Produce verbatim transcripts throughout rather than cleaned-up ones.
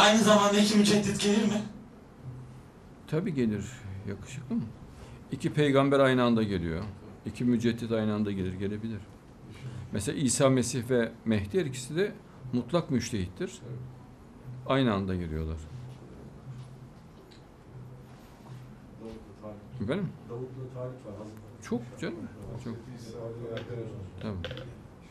aynı zamanda iki müceddit gelir mi? Tabii gelir. Yakışıklı mı? İki peygamber aynı anda geliyor. İki müceddit aynı anda gelir, gelebilir. Mesela İsa Mesih ve Mehdi her ikisi de mutlak müştehittir. Aynı anda geliyorlar. Efendim? Davut'la Talip var. Çok canım. Çok. Tabii.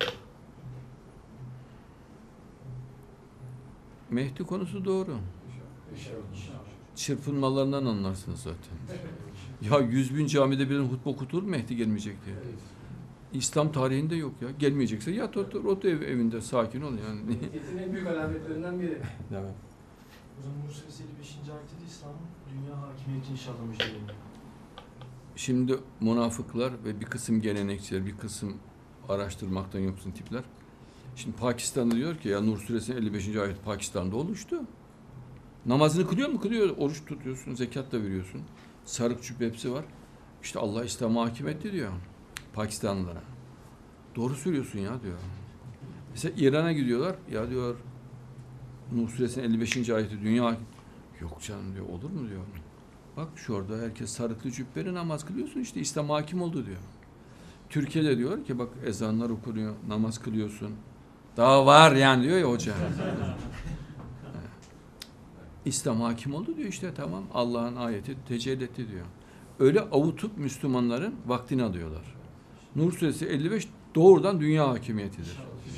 Mehdi konusu doğru. Çırpınmalarından anlarsınız zaten. Ya yüz bin camide birinin hutbe okutur Mehdi gelmeyecek diye. İslam tarihinde yok ya. Gelmeyecekse yat otur, otur ev, evinde sakin ol yani. Mehdiyet'in en büyük alametlerinden biri. Evet. O zaman Nur Suresi elli beşinci ayette de İslam'ın dünya hakimiyeti inşallah müjdeleniyor. Şimdi münafıklar ve bir kısım gelenekçiler, bir kısım araştırmaktan yoksun tipler. Şimdi Pakistan'da diyor ki ya Nur Suresi'nin elli beşinci ayet Pakistan'da oluştu. Namazını kılıyor mu? Kılıyor. Oruç tutuyorsun, zekat da veriyorsun. Sarık cübbe hepsi var. İşte Allah İslam'a hakim etti diyor Pakistanlılara. Doğru söylüyorsun ya diyor. Mesela İran'a gidiyorlar. Ya diyor Nur Suresi'nin elli beşinci ayeti dünya yok canım diyor. Olur mu diyor. Bak şu orada herkes sarıklı cübbeli namaz kılıyorsun işte İslam hakim oldu diyor. Türkiye'de diyor ki bak ezanlar okunuyor, namaz kılıyorsun. Daha var yani diyor ya hoca. İslam hakim oldu diyor işte tamam Allah'ın ayeti tecelli etti diyor. Öyle avutup Müslümanların vaktini alıyorlar. Nur Suresi elli beş doğrudan dünya hakimiyetidir.